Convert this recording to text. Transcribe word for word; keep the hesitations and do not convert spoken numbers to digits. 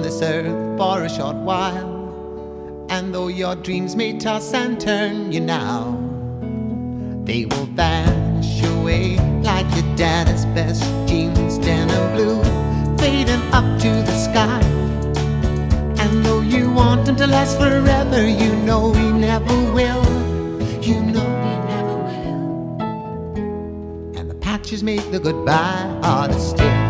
this earth for a short while. And though your dreams may toss and turn you now, they will vanish away like your daddy's best jeans, denim blue, fading up to the sky. And though you want him to last forever, you know he never will. You know he never will. And the patches make the goodbye harder still.